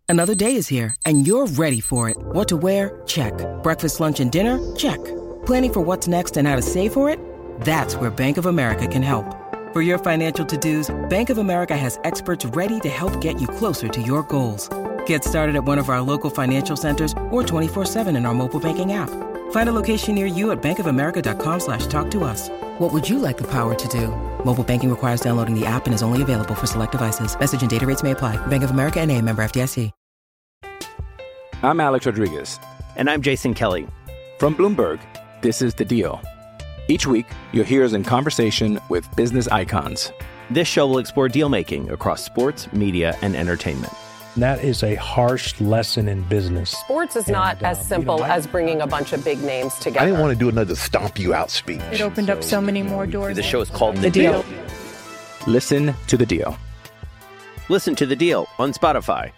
Another day is here, and you're ready for it. What to wear? Check. Breakfast, lunch, and dinner? Check. Planning for what's next and how to save for it? That's where Bank of America can help. For your financial to-dos, Bank of America has experts ready to help get you closer to your goals. Get started at one of our local financial centers or 24/7 in our mobile banking app. Find a location near you at bankofamerica.com/talktous. What would you like the power to do? Mobile banking requires downloading the app and is only available for select devices. Message and data rates may apply. Bank of America N.A., member FDIC. I'm Alex Rodriguez. And I'm Jason Kelly. From Bloomberg, this is The Deal. Each week, you'll hear us in conversation with business icons. This show will explore deal-making across sports, media, and entertainment. That is a harsh lesson in business. Sports is not as simple as bringing a bunch of big names together. I didn't want to do another stomp you out speech. It opened up so many more doors. The show is called The Deal. Listen to The Deal. Listen to The Deal on Spotify.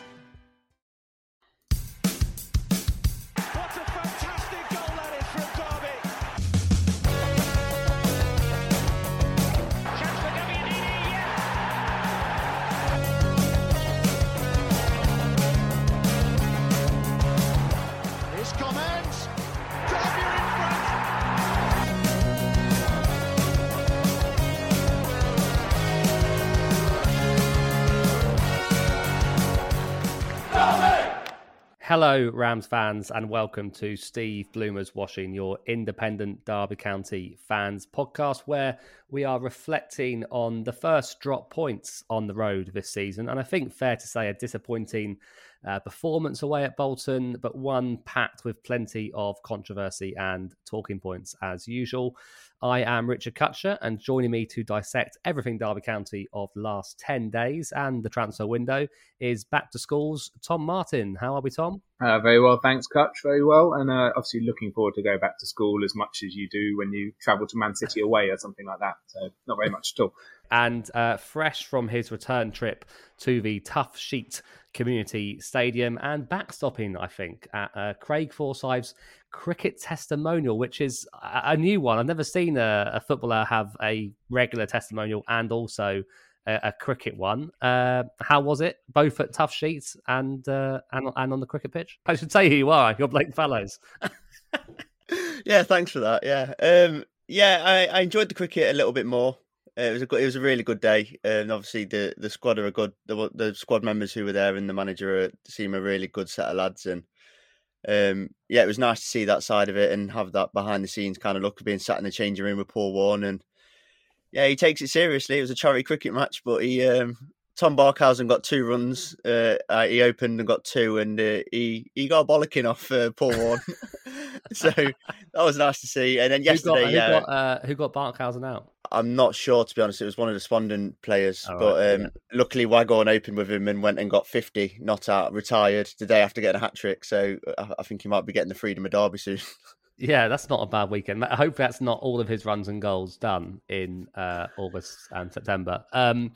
Hello, Rams fans, and welcome to Steve Bloomer's Washing, your independent Derby County fans podcast, where we are reflecting on the first drop points on the road this season. And I think fair to say a disappointing performance away at Bolton, but one packed with plenty of controversy and talking points as usual. I am Richard Kutcher, and joining me to dissect everything Derby County of the last 10 days and the transfer window is Back to Schools, Tom Martin. How are we, Tom? Very well, thanks, Kutch. Very well. And obviously looking forward to go back to school as much as you do when you travel to Man City away or something like that. So not very much at all. And fresh from his return trip to the Tough Sheet Community Stadium and backstopping, I think, at Craig Forsyth's cricket testimonial, which is a new one. I've never seen a footballer have a regular testimonial and also a cricket one. How was it? Both at Tough Sheets and on the cricket pitch? I should say who you are. You're Blake Fallows. Yeah, thanks for that. Yeah, I enjoyed the cricket a little bit more. It was a really good day, and obviously the squad are a good. The squad members who were there and the manager seem a really good set of lads, and it was nice to see that side of it and have that behind the scenes kind of look of being sat in the changing room with Paul Warne. And yeah, he takes it seriously. It was a charity cricket match, but Tom Barkhausen got 2 runs. He opened and got 2, and he got a bollocking off Paul Warne. So that was nice to see. And then yesterday, who got Barkhausen out? I'm not sure, to be honest. It was one of the Spondon players, luckily Waghorn opened with him and went and got 50, not out, retired the day after getting a hat trick. So I think he might be getting the freedom of Derby soon. Yeah, that's not a bad weekend. I hope that's not all of his runs and goals done in August and September.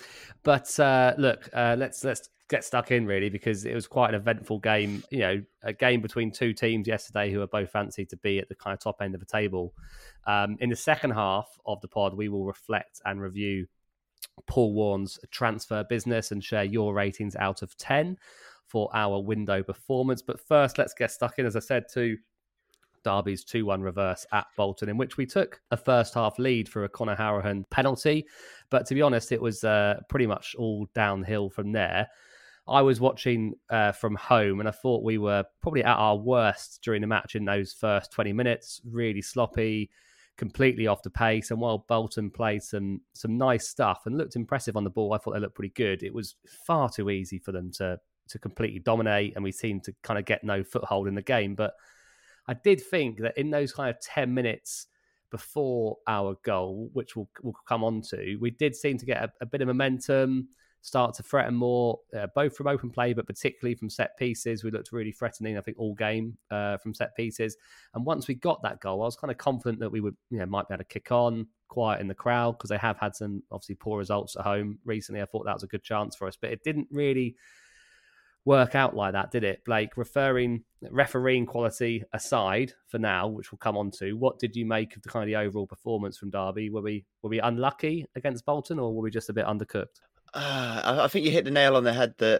Look, let's get stuck in really, because it was quite an eventful game. You know, a game between two teams yesterday who are both fancied to be at the kind of top end of the table. In the second half of the pod, we will reflect and review Paul Warne's transfer business and share your ratings out of 10 for our window performance. But first, let's get stuck in, as I said, to Derby's 2-1 reverse at Bolton, in which we took a first half lead for a Conor Hourihane penalty. But to be honest, it was pretty much all downhill from there. I was watching from home, and I thought we were probably at our worst during the match in those first 20 minutes. Really sloppy, completely off the pace. And while Bolton played some nice stuff and looked impressive on the ball, I thought they looked pretty good. It was far too easy for them to completely dominate, and we seemed to kind of get no foothold in the game. But I did think that in those kind of 10 minutes before our goal, which we'll come on to, we did seem to get a bit of momentum, start to threaten more, both from open play, but particularly from set pieces. We looked really threatening, I think, all game from set pieces. And once we got that goal, I was kind of confident that we would, might be able to kick on, quiet in the crowd, because they have had some obviously poor results at home recently. I thought that was a good chance for us, but it didn't really work out like that, did it, Blake? Refereeing quality aside for now, which we'll come on to, what did you make of the kind of the overall performance from Derby? Were we unlucky against Bolton, or were we just a bit undercooked? I think you hit the nail on the head that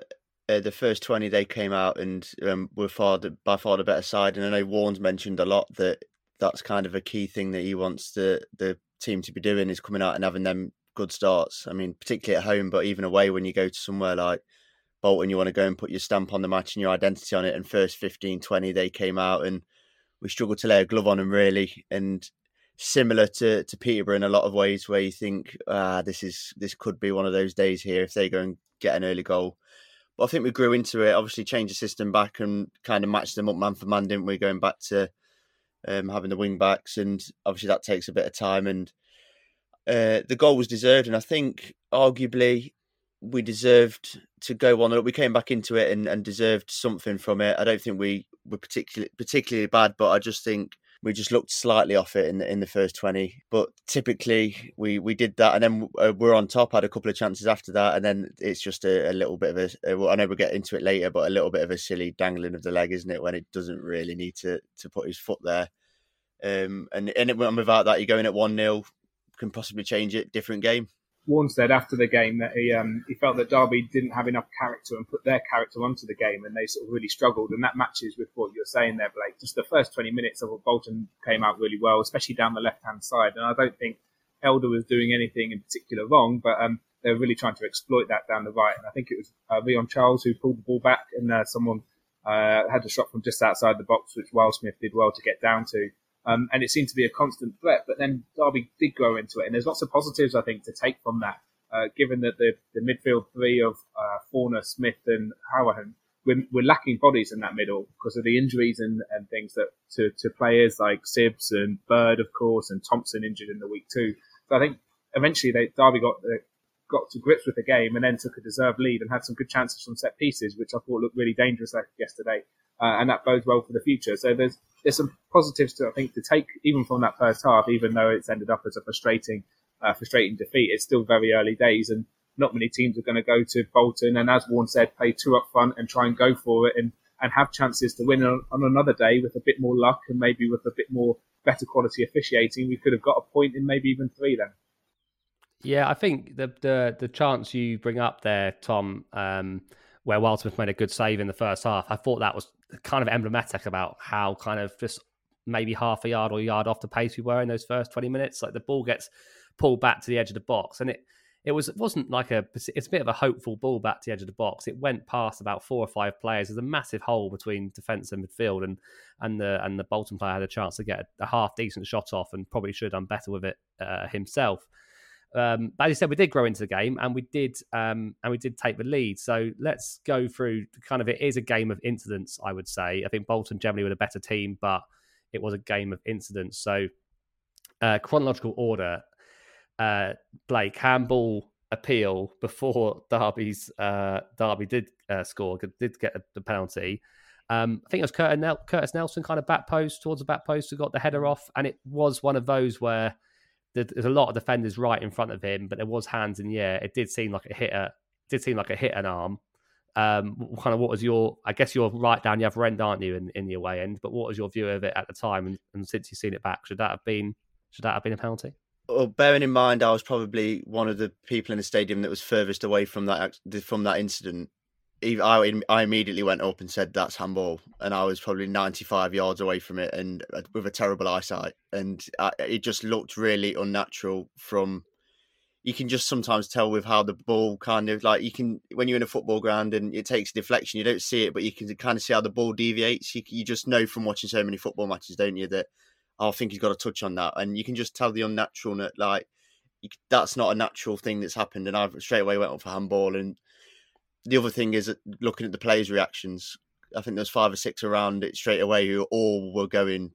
the first 20 they came out and were by far the better side. And I know Warren's mentioned a lot that that's kind of a key thing that he wants the team to be doing, is coming out and having them good starts. I mean, particularly at home, but even away, when you go to somewhere like Bolton, you want to go and put your stamp on the match and your identity on it. And first 15, 20, they came out and we struggled to lay a glove on them, really. And similar to Peterborough in a lot of ways, where you think, this could be one of those days here if they go and get an early goal. But I think we grew into it, obviously changed the system back and kind of matched them up man for man, didn't we? Going back to having the wing backs, and obviously that takes a bit of time. And the goal was deserved, and I think arguably we deserved to go 1-0. We came back into it and deserved something from it. I don't think we were particularly bad, but I just think we just looked slightly off it in the first 20. But typically we did that, and then we're on top, had a couple of chances after that, and then it's just a little bit of I know we'll get into it later, but a little bit of a silly dangling of the leg, isn't it, when it doesn't really need to put his foot there. And without that, you're going at 1-0, can possibly change it, different game. Warren said after the game that he felt that Derby didn't have enough character and put their character onto the game, and they sort of really struggled. And that matches with what you're saying there, Blake. Just the first 20 minutes of Bolton came out really well, especially down the left-hand side. And I don't think Elder was doing anything in particular wrong, but they were really trying to exploit that down the right. And I think it was Rion Charles who pulled the ball back, and someone had a shot from just outside the box, which Wildsmith did well to get down to. And it seemed to be a constant threat, but then Derby did grow into it. And there's lots of positives, I think, to take from that, given that the midfield three of Forner, Smith and Howahan, we're lacking bodies in that middle because of the injuries and things that to players like Sibbs and Bird, of course, and Thompson injured in the week too. So I think eventually Derby got to grips with the game and then took a deserved lead and had some good chances from set pieces, which I thought looked really dangerous yesterday. And that bodes well for the future. So there's some positives to take even from that first half, even though it's ended up as a frustrating defeat. It's still very early days, and not many teams are going to go to Bolton and, as Warren said, play two up front and try and go for it and have chances to win on another day with a bit more luck and maybe with a bit more better quality officiating. We could have got a point in maybe even three then. Yeah, I think the chance you bring up there, Tom, where Wildsmith made a good save in the first half, I thought that was kind of emblematic about how kind of just maybe half a yard or a yard off the pace we were in those first 20 minutes. Like the ball gets pulled back to the edge of the box, and it wasn't like it's a bit of a hopeful ball back to the edge of the box. It went past about 4 or 5 players. There's a massive hole between defence and midfield, and the Bolton player had a chance to get a half decent shot off and probably should have done better with it himself. But as you said, we did grow into the game and we did take the lead. So let's go through kind of, it is a game of incidents, I would say. I think Bolton generally were the better team, but it was a game of incidents. So chronological order, Blake, handball appeal before Derby did score, did get the penalty. I think it was Curtis Nelson kind of towards the back post who got the header off. And it was one of those where there's a lot of defenders right in front of him, but there was hands in the air. It did seem like it hit an arm. Kind of what was I guess you're right down the other end, aren't you, in the away end? But what was your view of it at the time? And since you've seen it back, should that have been a penalty? Well, bearing in mind, I was probably one of the people in the stadium that was furthest away from that incident. I immediately went up and said that's handball, and I was probably 95 yards away from it and with a terrible eyesight, and it just looked really unnatural. You can just sometimes tell with how the ball kind of, like, you can, when you're in a football ground and it takes a deflection, you don't see it, but you can kind of see how the ball deviates. You just know from watching so many football matches, don't you, that I think he's got a touch on that, and you can just tell the unnatural, like, that's not a natural thing that's happened, and I straight away went up for handball. And the other thing is, looking at the players' reactions, I think there's 5 or 6 around it straight away who all were going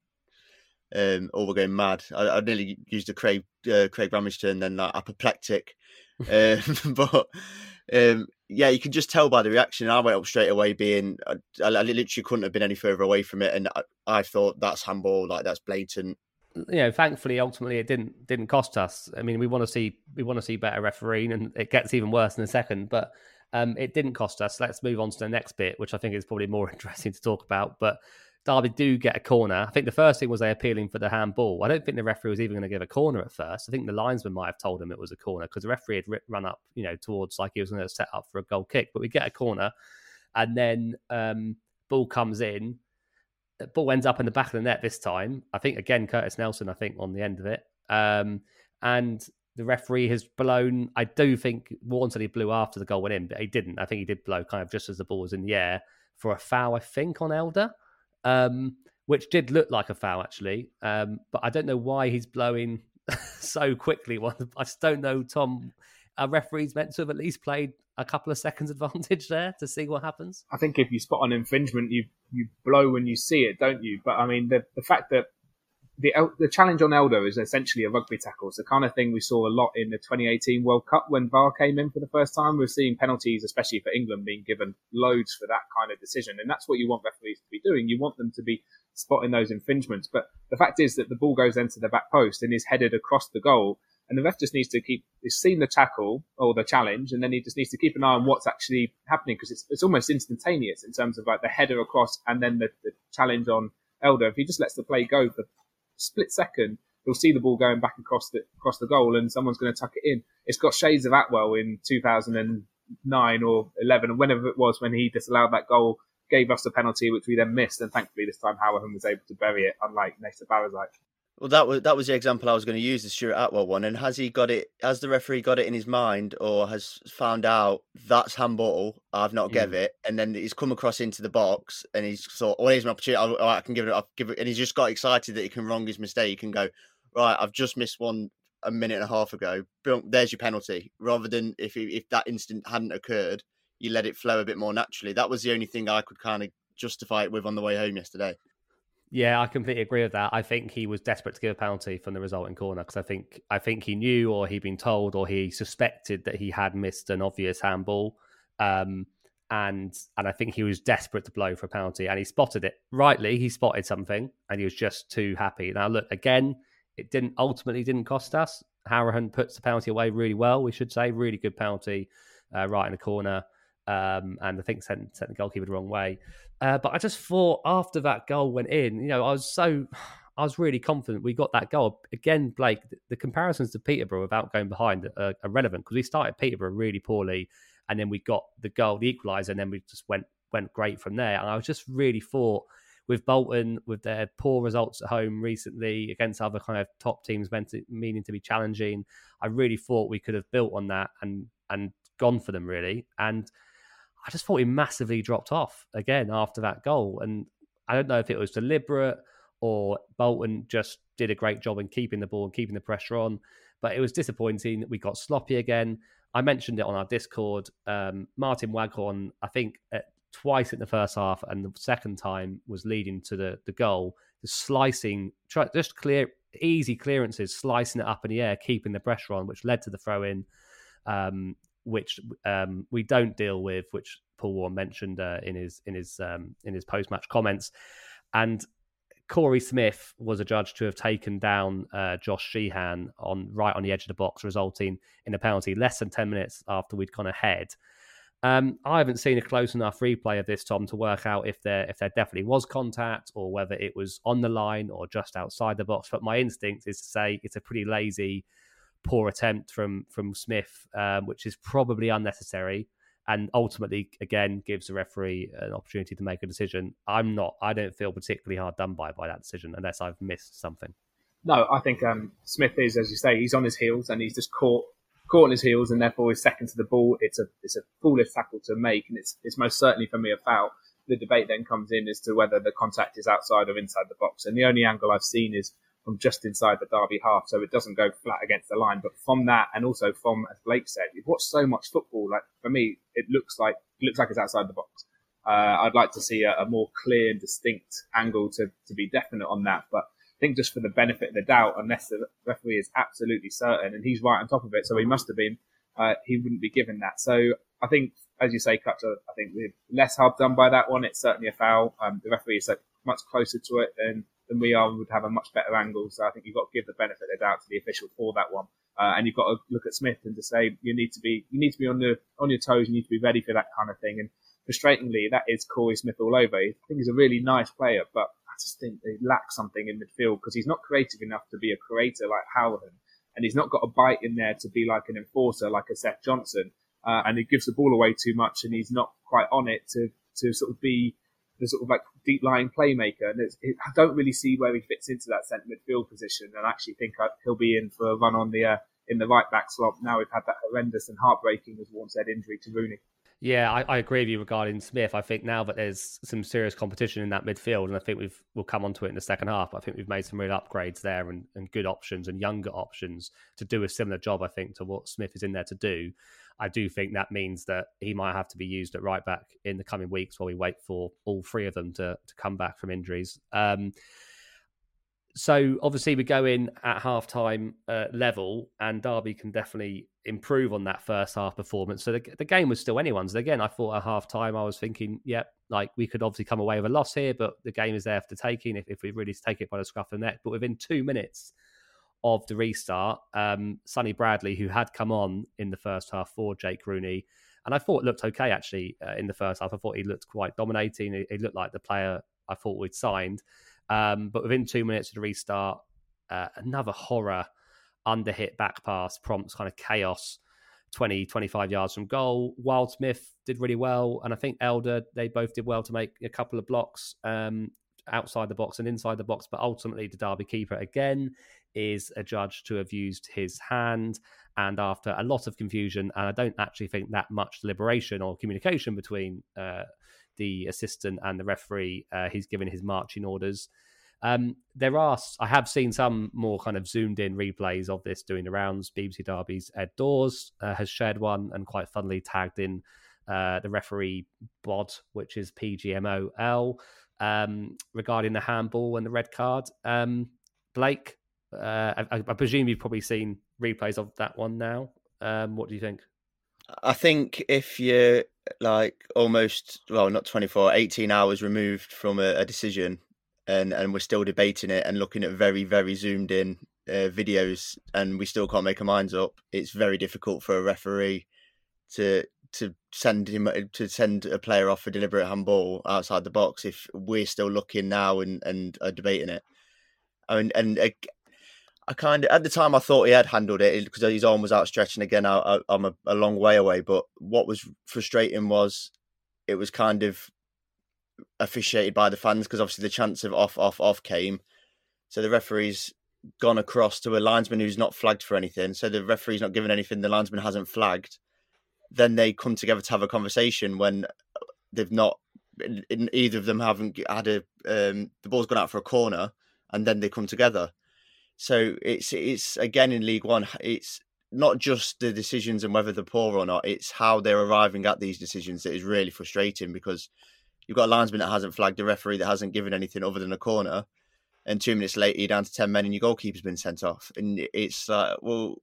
mad. I nearly used the Craig Ramage term then, like apoplectic. But yeah, you can just tell by the reaction. I went up straight away I literally couldn't have been any further away from it, and I thought that's handball, like that's blatant. You know, thankfully, ultimately, it didn't cost us. I mean, we want to see better refereeing, and it gets even worse in a second, but it didn't cost us. Let's move on to the next bit, which I think is probably more interesting to talk about. But Derby do get a corner. I think the first thing was they appealing for the handball. I don't think the referee was even going to give a corner at first. I think the linesman might have told him it was a corner because the referee had run up, towards like he was going to set up for a goal kick. But we get a corner, and then ball comes in. The ball ends up in the back of the net this time. I think, again, Curtis Nelson, on the end of it. And the referee has blown, I do think Warren said he blew after the goal went in, but he didn't. I think he did blow kind of just as the ball was in the air for a foul, I think, on Elder, which did look like a foul, actually. But I don't know why he's blowing so quickly. I just don't know, Tom. Are referees meant to have at least played a couple of seconds advantage there to see what happens? I think if you spot an infringement, you blow when you see it, don't you? But I mean, the fact that the challenge on Elder is essentially a rugby tackle. It's the kind of thing we saw a lot in the 2018 World Cup when VAR came in for the first time. We're seeing penalties, especially for England, being given loads for that kind of decision. And that's what you want referees to be doing. You want them to be spotting those infringements. But the fact is that the ball goes into the back post and is headed across the goal. And the ref just needs to he's seen the tackle or the challenge, and then he just needs to keep an eye on what's actually happening, because it's almost instantaneous in terms of like the header across and then the challenge on Elder. If he just lets the play go for a split second, he'll see the ball going back across the goal, and someone's going to tuck it in. It's got shades of Atwell in 2009 or 11, or whenever it was, when he disallowed that goal, gave us a penalty, which we then missed, and thankfully this time Howerton was able to bury it, unlike Nesta Barazai. Well, that was the example I was going to use, the Stuart Atwell one. And has the referee got it in his mind, or has found out that's handball, I've not give it, and then he's come across into the box and he's thought, oh, here's my opportunity, I can give it, and he's just got excited that he can wrong his mistake and go, right, I've just missed one a minute and a half ago, boom, there's your penalty, rather than if that instant hadn't occurred, you let it flow a bit more naturally. That was the only thing I could kind of justify it with on the way home yesterday. Yeah, I completely agree with that. I think he was desperate to give a penalty from the resulting corner, because I think he knew, or he'd been told, or he suspected that he had missed an obvious handball, and I think he was desperate to blow for a penalty, and he spotted it rightly. He spotted something, and he was just too happy. Now, look, again, it ultimately didn't cost us. Howerton puts the penalty away really well, we should say, really good penalty, right in the corner. And I think sent the goalkeeper the wrong way. But I just thought after that goal went in, I was really confident we got that goal. Again, Blake, the comparisons to Peterborough without going behind are relevant, because we started Peterborough really poorly, and then we got the goal, the equaliser, and then we just went great from there. And I was just really thought with Bolton, with their poor results at home recently against other kind of top teams meaning to be challenging, I really thought we could have built on that and gone for them, really. And I just thought he massively dropped off again after that goal. And I don't know if it was deliberate or Bolton just did a great job in keeping the ball and keeping the pressure on, but it was disappointing that we got sloppy again. I mentioned it on our Discord. Martin Waghorn, I think twice in the first half, and the second time was leading to the goal, easy clearances, slicing it up in the air, keeping the pressure on, which led to the throw-in, which we don't deal with, which Paul Warren mentioned in his post-match comments. And Corey Smith was adjudged to have taken down Josh Sheehan right on the edge of the box, resulting in a penalty less than 10 minutes after we'd gone ahead. I haven't seen a close enough replay of this, Tom, to work out if there definitely was contact or whether it was on the line or just outside the box. But my instinct is to say it's a pretty lazy, poor attempt from Smith, which is probably unnecessary and ultimately, again, gives the referee an opportunity to make a decision. I don't feel particularly hard done by that decision, unless I've missed something. No, I think Smith is, as you say, he's on his heels and he's just caught on his heels, and therefore he's second to the ball. It's a foolish tackle to make, and it's most certainly for me a foul. The debate then comes in as to whether the contact is outside or inside the box, and the only angle I've seen is from just inside the Derby half, so it doesn't go flat against the line. But from that, and also from, as Blake said, you've watched so much football. Like, for me, it looks like it's outside the box. I'd like to see a more clear and distinct angle to be definite on that. But I think just for the benefit of the doubt, unless the referee is absolutely certain, and he's right on top of it, so he must have been, he wouldn't be given that. So I think, as you say, Cutler, I think we're less hard done by that one. It's certainly a foul. The referee is much closer to it than we are, would have a much better angle. So I think you've got to give the benefit of the doubt to the official for that one. And you've got to look at Smith and to say you need to be on your toes. You need to be ready for that kind of thing. And frustratingly, that is Corey Smith all over. I think he's a really nice player, but I just think he lacks something in midfield because he's not creative enough to be a creator like Howerton, and he's not got a bite in there to be like an enforcer like a Seth Johnson. And he gives the ball away too much, and he's not quite on it to to sort of be the sort of like deep lying playmaker. And I don't really see where he fits into that centre midfield position. And I actually think he'll be in for a run on the in the right back slot. Now we've had that horrendous and heartbreaking, as Warren said, injury to Rooney. Yeah, I agree with you regarding Smith. I think now that there's some serious competition in that midfield, and I think we'll come onto it in the second half, I think we've made some real upgrades there and good options and younger options to do a similar job, I think, to what Smith is in there to do. I do think that means that he might have to be used at right back in the coming weeks while we wait for all three of them to come back from injuries. So obviously we go in at half-time level, and Derby can definitely improve on that first half performance. So the game was still anyone's. And again, I thought at half-time I was thinking, like we could obviously come away with a loss here, but the game is there for taking if we really take it by the scruff of the neck. But within 2 minutes of the restart, Sonny Bradley, who had come on in the first half for Jake Rooney, and I thought looked okay actually in the first half. I thought he looked quite dominating. He looked like the player I thought we'd signed. But within 2 minutes of the restart, another horror under-hit back pass prompts kind of chaos 20, 25 yards from goal. Wildsmith did really well, and I think Elder, they both did well to make a couple of blocks outside the box and inside the box, but ultimately the Derby keeper again is adjudged to have used his hand, and after a lot of confusion, and I don't actually think that much deliberation or communication between the assistant and the referee, he's given his marching orders. I have seen some more kind of zoomed in replays of this doing the rounds. BBC Derby's Ed Dawes has shared one and quite funnily tagged in the referee bod, which is PGMOL, regarding the handball and the red card. Blake, I presume you've probably seen replays of that one now. What do you think? I think if you're like almost, well, not 24, 18 hours removed from a decision and we're still debating it and looking at very, very zoomed in videos and we still can't make our minds up, it's very difficult for a referee to send a player off for deliberate handball outside the box if we're still looking now and are debating it. I kind of, at the time I thought he had handled it because his arm was outstretched, and again I'm a long way away, but what was frustrating was it was kind of officiated by the fans because obviously the chance of off came, so the referee's gone across to a linesman who's not flagged for anything, so the referee's not given anything, the linesman hasn't flagged, then they come together to have a conversation when they've not, either of them haven't had the ball's gone out for a corner and then they come together. So it's again in League One, it's not just the decisions and whether they're poor or not, it's how they're arriving at these decisions that is really frustrating, because you've got a linesman that hasn't flagged, a referee that hasn't given anything other than a corner, and 2 minutes later you're down to 10 men and your goalkeeper's been sent off. And it's like, well,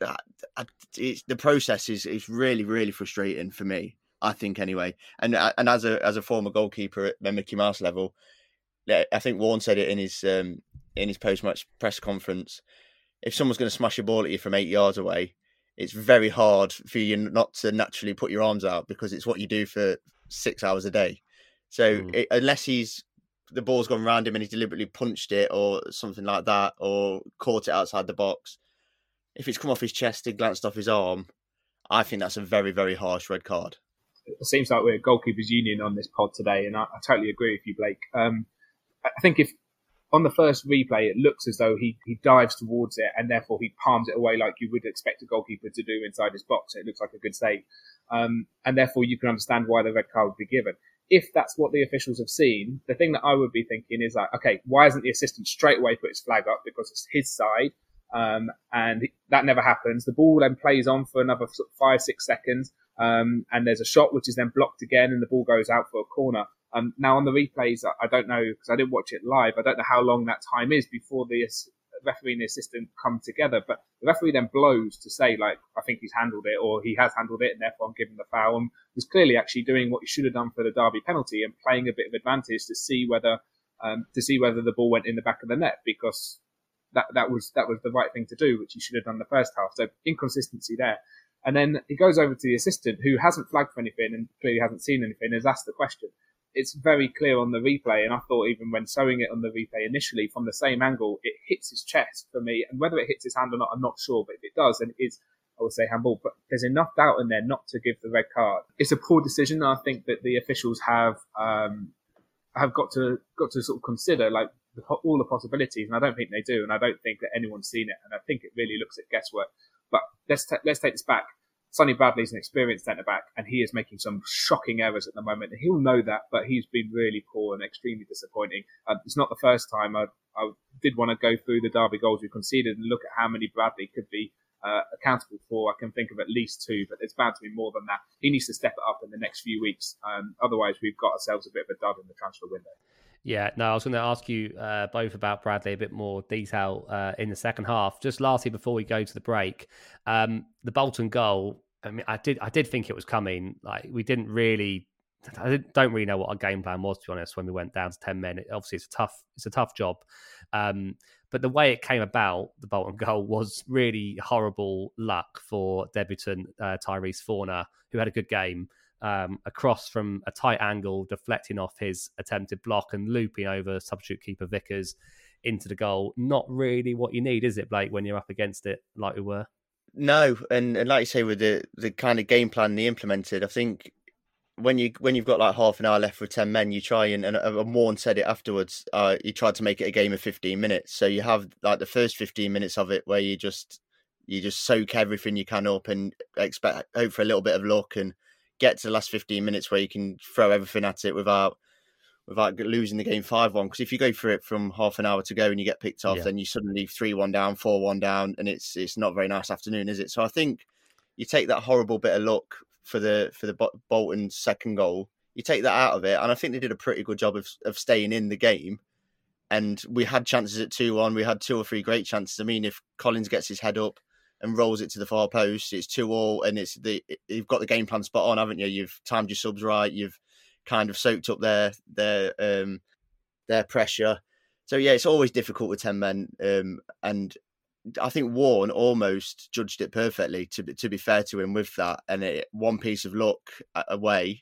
the process is really, really frustrating for me, I think anyway. And as a former goalkeeper at the Mickey Mouse level, I think Warren said it in his post-match press conference. If someone's going to smash a ball at you from 8 yards away, it's very hard for you not to naturally put your arms out because it's what you do for 6 hours a day. So unless the ball's gone round him and he's deliberately punched it or something like that, or caught it outside the box, if it's come off his chest and glanced off his arm, I think that's a very, very harsh red card. It seems like we're a goalkeepers union on this pod today, and I totally agree with you, Blake. I think if on the first replay it looks as though he dives towards it and therefore he palms it away like you would expect a goalkeeper to do inside his box, it looks like a good save, and therefore you can understand why the red card would be given. If that's what the officials have seen, the thing that I would be thinking is like, okay, why hasn't the assistant straight away put his flag up because it's his side? And that never happens. The ball then plays on for another sort of 5-6 seconds, and there's a shot which is then blocked again, and the ball goes out for a corner. Now on the replays, I don't know because I didn't watch it live. I don't know how long that time is before the referee and the assistant come together. But the referee then blows to say, like, I think he's handled it, or he has handled it, and therefore I'm giving the foul. And was clearly actually doing what he should have done for the Derby penalty and playing a bit of advantage to see whether the ball went in the back of the net, because that was the right thing to do, which he should have done the first half. So inconsistency there. And then he goes over to the assistant, who hasn't flagged for anything and clearly hasn't seen anything, and has asked the question. It's very clear on the replay, and I thought even when showing it on the replay initially from the same angle, it hits his chest for me. And whether it hits his hand or not, I'm not sure, but if it does, then it's I would say handball. But there's enough doubt in there not to give the red card. It's a poor decision. I think that the officials have got to sort of consider like all the possibilities, and I don't think they do, and I don't think that anyone's seen it, and I think it really looks at guesswork. But let's take this back. Sonny Bradley's an experienced centre-back, and he is making some shocking errors at the moment. And he'll know that, but he's been really poor and extremely disappointing. It's not the first time. I did want to go through the Derby goals we conceded and look at how many Bradley could be accountable for. I can think of at least 2, but there's bound to be more than that. He needs to step it up in the next few weeks. Otherwise, we've got ourselves a bit of a dud in the transfer window. Yeah, no, I was going to ask you both about Bradley a bit more detail in the second half. Just lastly, before we go to the break, the Bolton goal. I mean, I did think it was coming. Like we didn't really. Don't really know what our game plan was, to be honest. When we went down to 10 men, obviously it's a tough job. But the way it came about, the Bolton goal, was really horrible luck for debutant Tyrese Forner, who had a good game. Across from a tight angle, deflecting off his attempted block and looping over substitute keeper Vickers into the goal. Not really what you need, is it, Blake, when you're up against it like we were? No, and like you say, with the kind of game plan they implemented, I think when you've got like half an hour left with 10 men, you try and Morn said it afterwards, you tried to make it a game of 15 minutes. So you have like the first 15 minutes of it where you just soak everything you can up and hope for a little bit of luck and get to the last 15 minutes where you can throw everything at it without losing the game 5-1. Because if you go for it from half an hour to go and you get picked off, then you suddenly 3-1 down, 4-1 down, and it's not a very nice afternoon, is it? So I think you take that horrible bit of luck for the Bolton second goal, you take that out of it, and I think they did a pretty good job of staying in the game. And we had chances at 2-1. We had 2 or 3 great chances. I mean, if Collins gets his head up and rolls it to the far post, it's 2-2, and you've got the game plan spot on, haven't you? You've timed your subs right. You've kind of soaked up their pressure. So yeah, it's always difficult with 10 men, and I think Warren almost judged it perfectly. To be fair to him with that, and one piece of luck away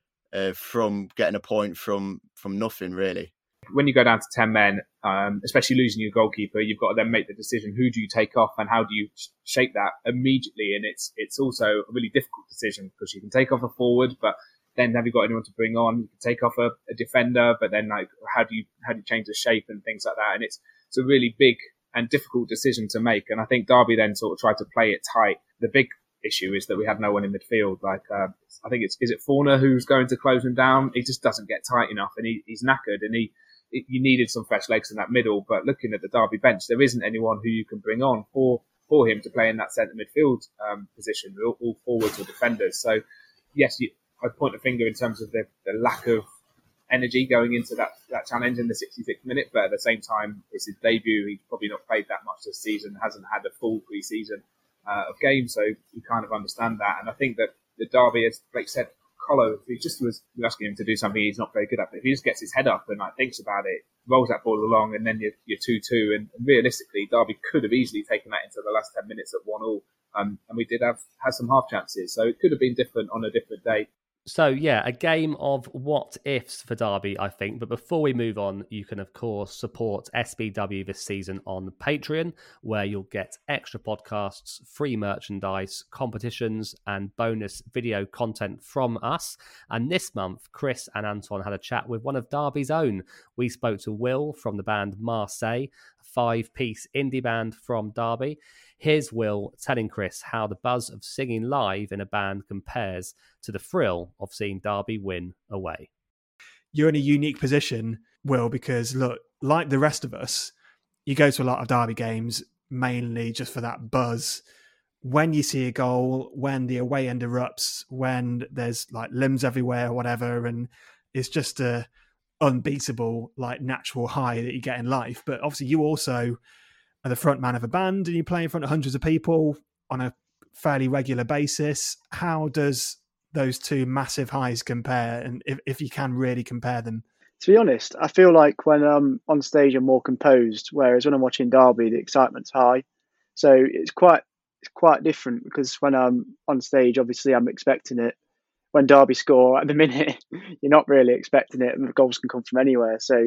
from getting a point from nothing really. When you go down to 10 men, especially losing your goalkeeper, you've got to then make the decision, who do you take off and how do you shape that immediately? And it's also a really difficult decision because you can take off a forward, but then have you got anyone to bring on? You can take off a defender, but then like how do you change the shape and things like that? And it's a really big and difficult decision to make. And I think Derby then sort of tried to play it tight. The big issue is that we had no one in midfield. Like I think is it Forner who's going to close him down? He just doesn't get tight enough, and he's knackered, and you needed some fresh legs in that middle. But looking at the Derby bench, there isn't anyone who you can bring on for him to play in that centre midfield position, all forwards or defenders. So yes, I'd point a finger in terms of the lack of energy going into that challenge in the 66th minute. But at the same time, it's his debut. He's probably not played that much this season, hasn't had a full pre-season of games. So you kind of understand that. And I think that the Derby, as Blake said, Colo, if he just was asking him to do something he's not very good at, but if he just gets his head up and like thinks about it, rolls that ball along, and then you're 2-2, and realistically, Derby could have easily taken that into the last 10 minutes at 1-1, and we did have some half chances, so it could have been different on a different day. So, yeah, a game of what ifs for Derby, I think. But before we move on, you can, of course, support SBW this season on Patreon, where you'll get extra podcasts, free merchandise, competitions, and bonus video content from us. And this month, Chris and Anton had a chat with one of Derby's own. We spoke to Will from the band Marseille, a 5-piece indie band from Derby. Here's Will telling Chris how the buzz of singing live in a band compares to the thrill of seeing Derby win away. You're in a unique position, Will, because look, like the rest of us, you go to a lot of Derby games mainly just for that buzz. When you see a goal, when the away end erupts, when there's like limbs everywhere or whatever, and it's just a unbeatable, like natural high that you get in life. But obviously you also are the front man of a band and you play in front of hundreds of people on a fairly regular basis. How does those two massive highs compare, and if you can really compare them? To be honest, I feel like when I'm on stage I'm more composed, whereas when I'm watching Derby the excitement's high. So it's quite different, because when I'm on stage obviously I'm expecting it. When Derby score at the minute you're not really expecting it, and the goals can come from anywhere. So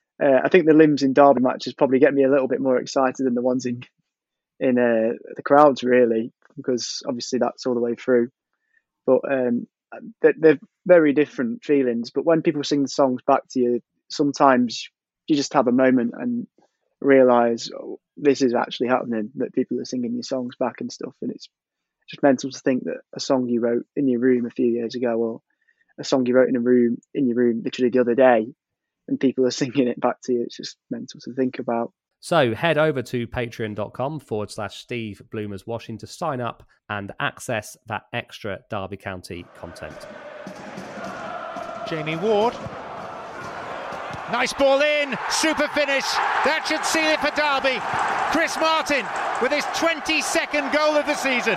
I think the limbs in Derby matches probably get me a little bit more excited than the ones in the crowds, really, because obviously that's all the way through. But they're very different feelings. But when people sing the songs back to you, sometimes you just have a moment and realise, oh, this is actually happening, that people are singing your songs back and stuff. And it's just mental to think that a song you wrote in your room a few years ago, or a song you wrote in your room literally the other day, and people are singing it back to you. It's just mental to think about. So head over to patreon.com/Steve Bloomers Washing to sign up and access that extra Derby County content. Jamie Ward. Nice ball in. Super finish. That should seal it for Derby. Chris Martin with his 22nd goal of the season.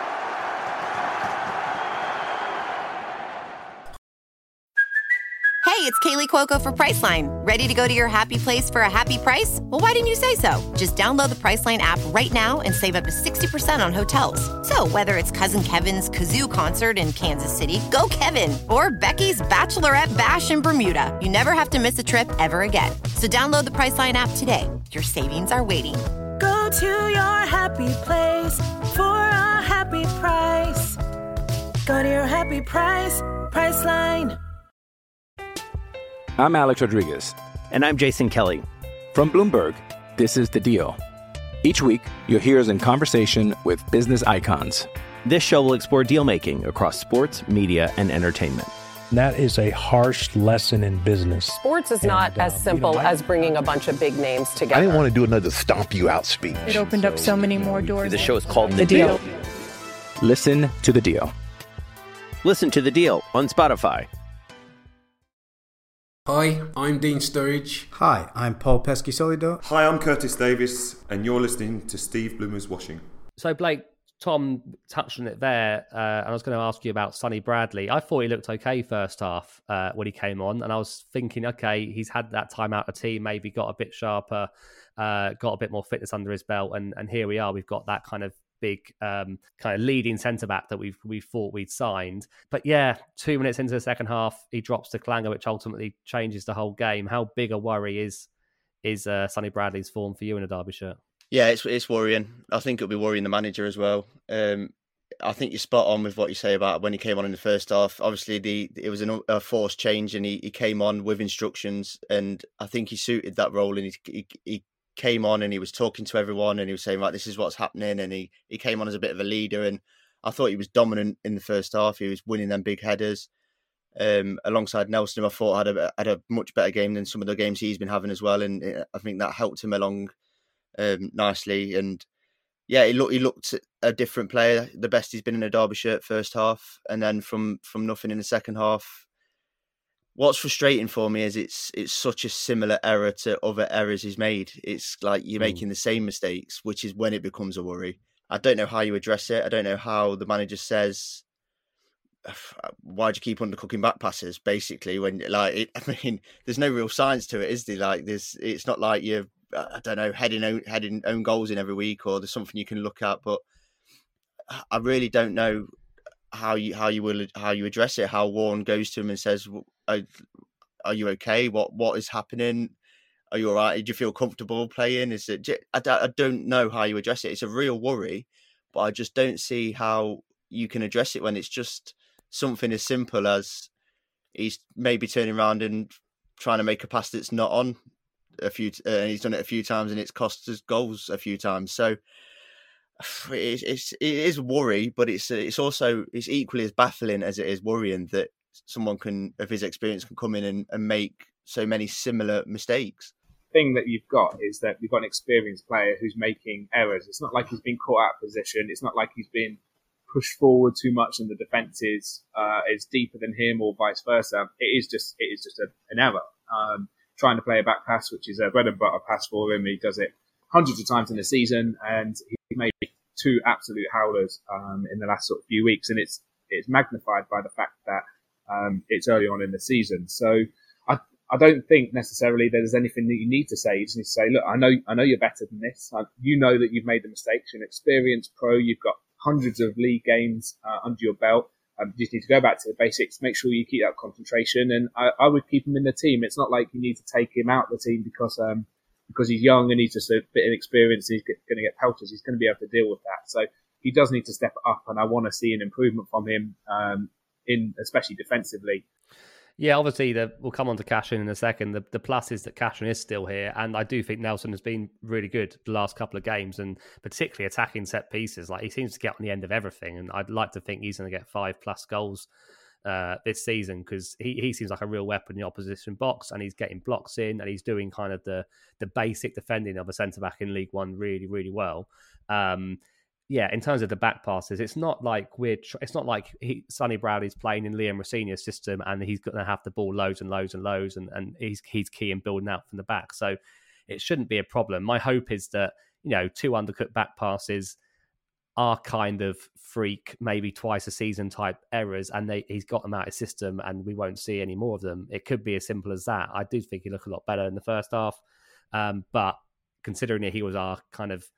Hey, it's Kaylee Cuoco for Priceline. Ready to go to your happy place for a happy price? Well, why didn't you say so? Just download the Priceline app right now and save up to 60% on hotels. So whether it's Cousin Kevin's Kazoo Concert in Kansas City, go Kevin, or Becky's Bachelorette Bash in Bermuda, you never have to miss a trip ever again. So download the Priceline app today. Your savings are waiting. Go to your happy place for a happy price. Go to your happy price, Priceline. I'm Alex Rodriguez. And I'm Jason Kelly. From Bloomberg, this is The Deal. Each week, you'll hear us in conversation with business icons. This show will explore deal-making across sports, media, and entertainment. That is a harsh lesson in business. Sports is not as simple as bringing a bunch of big names together. I didn't want to do another stomp you out speech. It opened up so many more doors. The show is called The Deal. Listen to The Deal. Listen to The Deal on Spotify. Hi, I'm Dean Sturridge. Hi, I'm Paul Pesky-Solido. Hi, I'm Curtis Davis, and you're listening to Steve Bloomers Washing. So, Blake, Tom touched on it there, and I was going to ask you about Sonny Bradley. I thought he looked okay first half when he came on, and I was thinking, okay, he's had that time out of team, maybe got a bit sharper, got a bit more fitness under his belt, and here we are. We've got that kind of big kind of leading centre back that we thought we'd signed. But yeah, 2 minutes into the second half, he drops to Klanger, which ultimately changes the whole game. How big a worry is Sonny Bradley's form for you in a Derby shirt? Yeah, it's worrying. I think it'll be worrying the manager as well. I think you're spot on with what you say about when he came on in the first half. Obviously, it was a forced change, and he came on with instructions, and I think he suited that role, and he came on and he was talking to everyone and he was saying, right, this is what's happening, and he came on as a bit of a leader, and I thought he was dominant in the first half. He was winning them big headers alongside Nelson, who I thought had a much better game than some of the games he's been having as well, and I think that helped him along nicely. And yeah, he looked a different player, the best he's been in a Derby shirt first half, and then from nothing in the second half. What's frustrating for me is it's such a similar error to other errors he's made. It's like you're making the same mistakes, which is when it becomes a worry. I don't know how you address it. I don't know how the manager says, why'd you keep undercooking back passes, basically, when there's no real science to it, is there? Like it's not like you're, I don't know, heading own goals in every week, or there's something you can look at, but I really don't know how you address it. How Warren goes to him and says, "Are you okay? What is happening? Are you all right? Do you feel comfortable playing?" I don't know how you address it. It's a real worry, but I just don't see how you can address it when it's just something as simple as he's maybe turning around and trying to make a pass that's not on he's done it a few times and it's cost us goals a few times. So it is worry, but it's equally as baffling as it is worrying that someone of his experience can come in and make so many similar mistakes. The thing that you've got is that you've got an experienced player who's making errors. It's not like he's been caught out of position. It's not like he's been pushed forward too much and the defence is deeper than him, or vice versa. It is just an error. Trying to play a back pass, which is a bread and butter pass for him. He does it hundreds of times in the season, and he made 2 absolute howlers in the last sort of few weeks, and it's magnified by the fact that it's early on in the season. So I don't think necessarily there's anything that you need to say. You just need to say, look, I know you're better than this. You know that you've made the mistakes. You're an experienced pro. You've got hundreds of league games under your belt. You just need to go back to the basics, make sure you keep that concentration, and I would keep him in the team. It's not like you need to take him out of the team because he's young and he's just a bit inexperienced. He's going to get pelters. He's going to be able to deal with that. So he does need to step up, and I want to see an improvement from him, especially defensively. Yeah, obviously, we'll come on to Cashin in a second. The plus is that Cashin is still here, and I do think Nelson has been really good the last couple of games, and particularly attacking set pieces. Like, he seems to get on the end of everything, and I'd like to think he's going to get 5+ goals this season, because he seems like a real weapon in the opposition box, and he's getting blocks in, and he's doing kind of the basic defending of a centre-back in League One really, really well. Yeah, in terms of the back passes, it's not like Sonny Browley's playing in Liam Rossinia's system and he's going to have the ball loads and loads and loads, and he's key in building out from the back. So it shouldn't be a problem. My hope is that, 2 undercut back passes are kind of freak, maybe twice a season type errors, and he's got them out of his system and we won't see any more of them. It could be as simple as that. I do think he looked a lot better in the first half, but considering that he was our kind of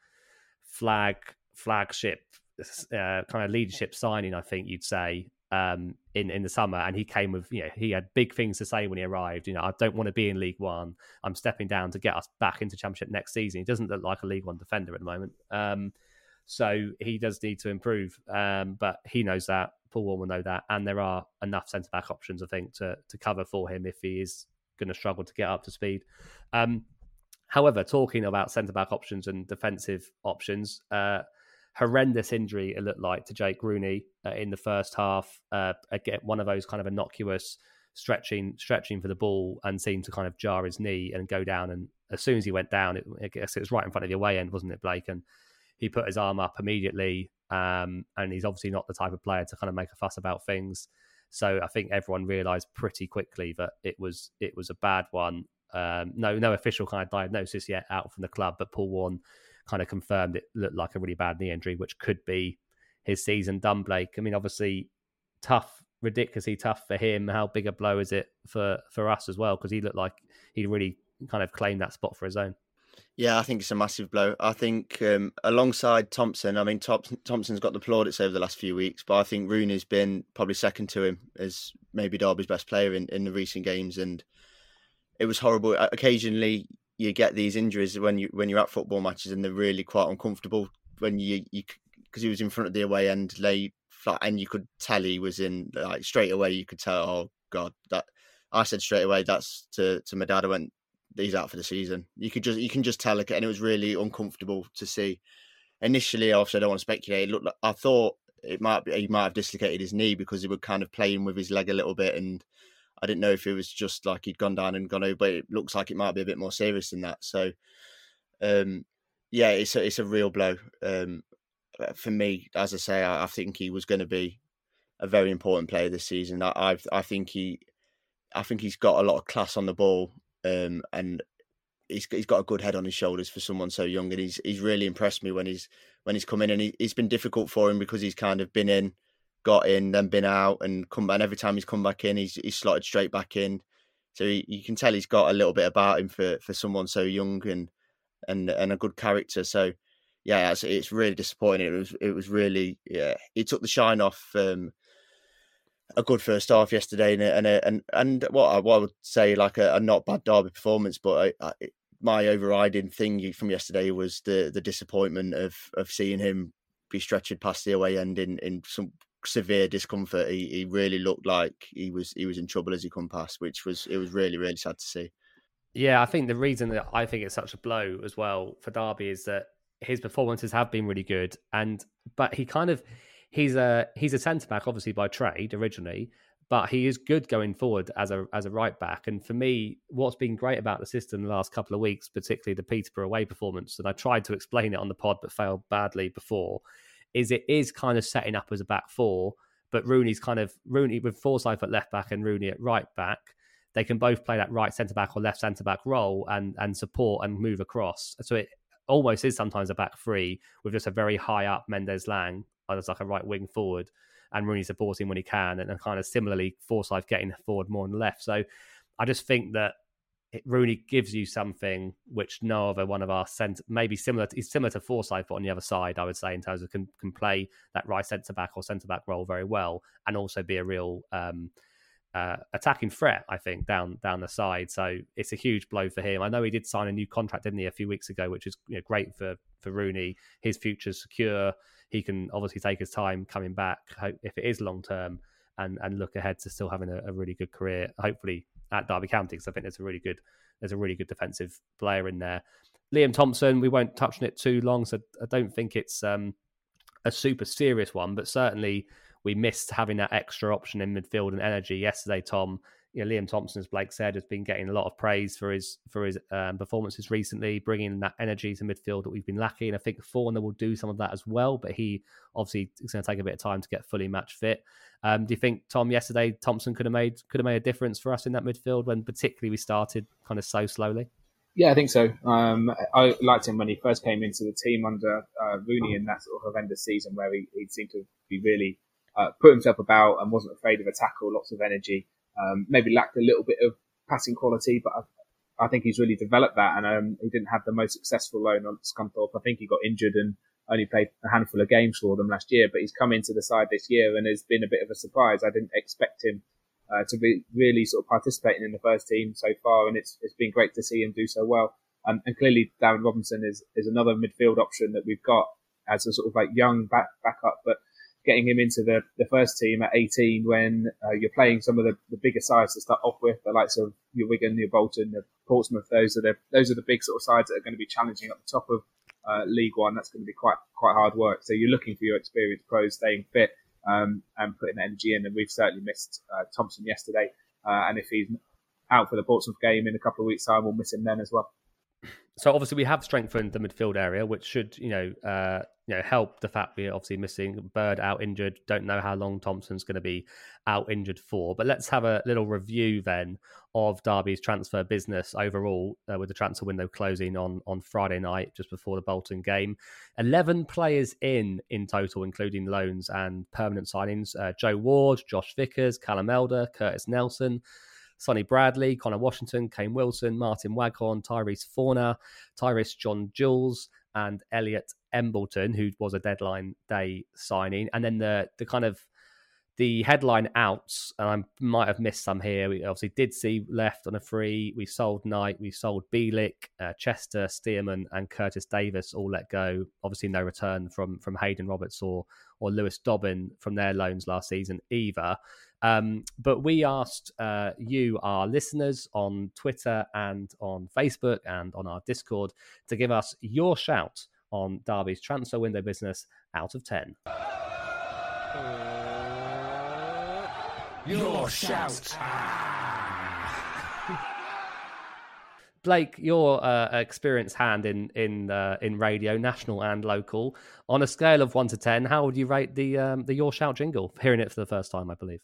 flagship kind of leadership signing, I think you'd say, in the summer, and he came with, he had big things to say when he arrived. I don't want to be in League One. I'm stepping down to get us back into Championship next season. He doesn't look like a League One defender at the moment, so he does need to improve. But he knows that. Paul Warne will know that, and there are enough centre back options, I think, to cover for him if he is going to struggle to get up to speed. However, talking about centre back options and defensive options, horrendous injury it looked like to Jake Rooney in the first half. Again, one of those kind of innocuous stretching for the ball, and seemed to kind of jar his knee and go down. And as soon as he went down, I guess it was right in front of the away end, wasn't it, Blake? And he put his arm up immediately. And he's obviously not the type of player to kind of make a fuss about things. So I think everyone realised pretty quickly that it was a bad one. No official kind of diagnosis yet out from the club, but Paul Warne kind of confirmed it looked like a really bad knee injury, which could be his season done, Blake. I mean, obviously tough, ridiculously tough for him. How big a blow is it for us as well? Because he looked like he really kind of claimed that spot for his own. Yeah, I think it's a massive blow. I think alongside Thompson, I mean, Thompson's got the plaudits over the last few weeks, but I think Rooney's been probably second to him as maybe Derby's best player in the recent games, and it was horrible. Occasionally, you get these injuries when you're at football matches, and they're really quite uncomfortable. When you because he was in front of the away end, lay flat, and you could tell he was in, like, straight away. You could tell, oh God, that I said straight away. That's to my dad. I went, he's out for the season. You can just tell, and it was really uncomfortable to see. Initially, obviously, I don't want to speculate. It looked like, I thought he might have dislocated his knee because he was kind of playing with his leg a little bit, and I didn't know if it was just like he'd gone down and gone over, but it looks like it might be a bit more serious than that. So, yeah, it's a real blow. For me, as I say, I think he was going to be a very important player this season. I think he's got a lot of class on the ball, and he's got a good head on his shoulders for someone so young. And he's really impressed me when he's come in, and he's been difficult for him because he's kind of been in, got in, then been out, and come back. And every time he's come back in, he's slotted straight back in. So you can tell he's got a little bit about him for someone so young and a good character. So yeah, it's really disappointing. It was really, yeah, he took the shine off a good first half yesterday, and what I would say, like a not bad Derby performance, but my overriding thing from yesterday was the disappointment of seeing him be stretchered past the away end in some severe discomfort. He really looked like he was in trouble as he come past, it was really, really sad to see. Yeah, I think the reason that I think it's such a blow as well for Derby is that his performances have been really good, but he's a centre back obviously by trade originally, but he is good going forward as a right back. And for me, what's been great about the system the last couple of weeks, particularly the Peterborough away performance, and I tried to explain it on the pod but failed badly before, is it is kind of setting up as a back four, but Rooney with Forsyth at left back and Rooney at right back. They can both play that right centre back or left centre back role and support and move across. So it almost is sometimes a back three with just a very high up Mendes-Lang as like a right wing forward, and Rooney supporting when he can, and kind of similarly Forsyth getting forward more on the left. So I just think that Rooney gives you something which no other one of our maybe similar. He's similar to Forsyth, but on the other side, I would say, in terms of can play that right centre back or centre back role very well, and also be a real attacking threat, I think, down the side. So it's a huge blow for him. I know he did sign a new contract, didn't he, a few weeks ago, which is great for Rooney. His future's secure. he can obviously take his time coming back, if it is long term, and look ahead to still having a really good career, hopefully at Derby County, because I think there's a really good defensive player in there. Liam Thompson, we won't touch on it too long, so I don't think it's a super serious one, but certainly we missed having that extra option in midfield and energy yesterday, Tom. Liam Thompson, as Blake said, has been getting a lot of praise for his performances recently, bringing that energy to midfield that we've been lacking. I think Forner will do some of that as well, but he obviously is going to take a bit of time to get fully match fit. Do you think, Tom, yesterday Thompson could have made a difference for us in that midfield when particularly we started kind of so slowly? Yeah, I think so. I liked him when he first came into the team under Rooney in that sort of horrendous season where he seemed to be really put himself about and wasn't afraid of a tackle, lots of energy. Maybe lacked a little bit of passing quality, but I think he's really developed that, and he didn't have the most successful loan on Scunthorpe. I think he got injured and only played a handful of games for them last year, but he's come into the side this year and has been a bit of a surprise. I didn't expect him to be really sort of participating in the first team so far, and it's been great to see him do so well. And clearly Darren Robinson is another midfield option that we've got as a sort of like young backup, but getting him into the first team at 18 when you're playing some of the bigger sides to start off with, the likes of your Wigan, your Bolton, the Portsmouth, those are the big sort of sides that are going to be challenging at the top of League One. That's going to be quite hard work. So you're looking for your experienced pros staying fit and putting energy in. And we've certainly missed Thompson yesterday. And if he's out for the Portsmouth game in a couple of weeks' time, we'll miss him then as well. So obviously we have strengthened the midfield area, which should help the fact we're obviously missing Bird out injured. Don't know how long Thompson's going to be out injured for. But let's have a little review then of Derby's transfer business overall, with the transfer window closing on Friday night just before the Bolton game. 11 players in total, including loans and permanent signings. Joe Ward, Josh Vickers, Callum Elder, Curtis Nelson, Sonny Bradley, Connor Washington, Kane Wilson, Martin Waghorn, Tyrese Forner, Tyrese John Jules, and Elliot Embleton, who was a deadline day signing. And then the headline outs, and I might have missed some here. We obviously did see left on a free. We sold Knight, we sold Bielik, Chester, Stearman, and Curtis Davis all let go. Obviously, no return from Hayden Roberts or Lewis Dobbin from their loans last season either. But we asked you, our listeners, on Twitter and on Facebook and on our Discord to give us your shout on Derby's transfer window business out of 10. Your shout. Blake, your experienced hand in radio, national and local, on a scale of 1 to 10, how would you rate the Your Shout jingle? Hearing it for the first time, I believe.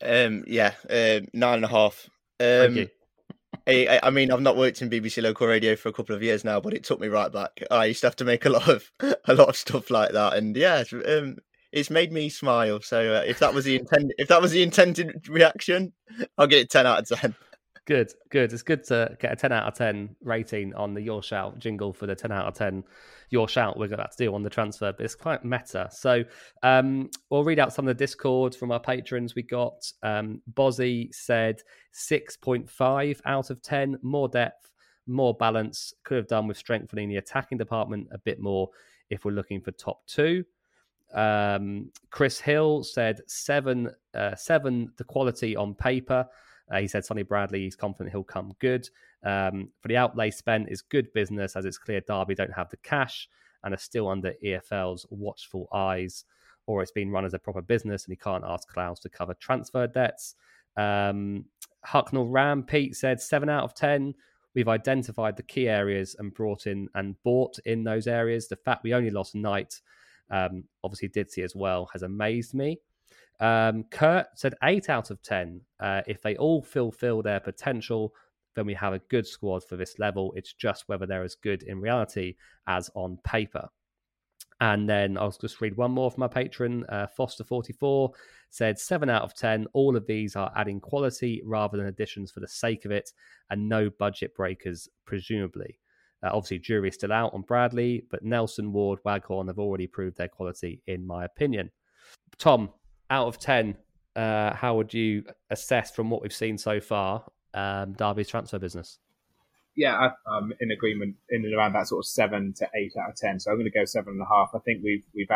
9.5. Thank you. I mean, I've not worked in BBC local radio for a couple of years now, but it took me right back. I used to have to make a lot of stuff like that, and yeah, it's made me smile. So if that was the intended reaction, I'll get it 10 out of 10. Good. It's good to get a 10 out of 10 rating on the Your Shout jingle for the 10 out of 10 Your Shout we're going to have to do on the transfer, but it's quite meta. So we'll read out some of the Discords from our patrons. We got Bozzy said 6.5 out of 10, more depth, more balance, could have done with strengthening the attacking department a bit more if we're looking for top two. Chris Hill said 7, the quality on paper. He said Sonny Bradley, he's confident he'll come good. For the outlay spent is good business, as it's clear Derby don't have the cash and are still under EFL's watchful eyes, or it's been run as a proper business and he can't ask Klaus to cover transfer debts. Hucknall Ram Pete said 7 out of 10. We've identified the key areas and bought in those areas. The fact we only lost Knight, obviously Didsey as well, has amazed me. Kurt said 8 out of 10. If they all fulfill their potential, then we have a good squad for this level. It's just whether they're as good in reality as on paper. And then I'll just read one more from my patron. Foster44 said 7 out of 10. All of these are adding quality rather than additions for the sake of it, and no budget breakers, presumably. Obviously, jury's still out on Bradley, but Nelson, Ward, Waghorn have already proved their quality, in my opinion. Tom, out of 10, how would you assess from what we've seen so far Derby's transfer business? Yeah, I'm in agreement in and around that sort of 7 to 8 out of 10. So I'm going to go 7.5. I think we've added